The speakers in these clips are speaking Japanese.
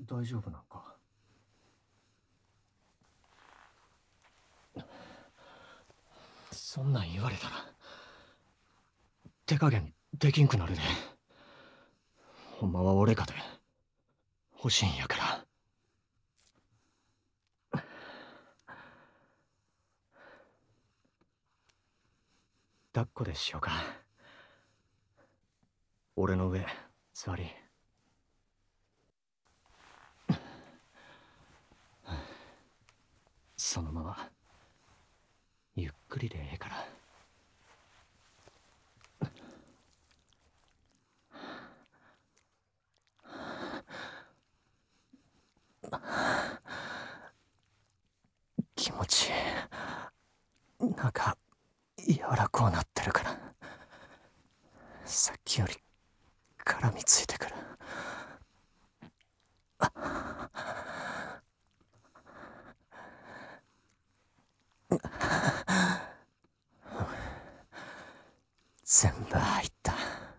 大丈夫なんか？そんなん言われたら手加減できんくなるで。ほんまは俺かて欲しいんやから。抱っこでしようか。俺の上座り。そのままゆっくりでええから。気持ちいい。なんか柔らこうなってるから、さっきより絡みついてくる。全部入った。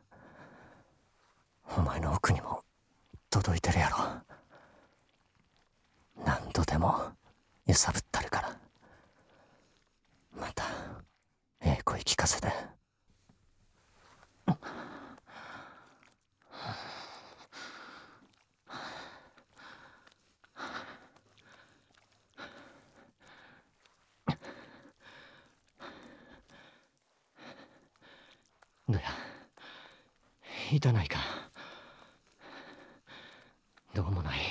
お前の奥にも届いてるやろ。何度でも揺さぶったるから。またええ声聞かせて。どや、痛ないか？どうもない。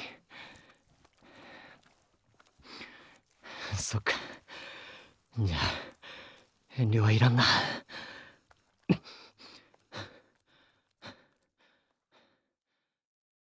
そっか。じゃあ遠慮はいらんな。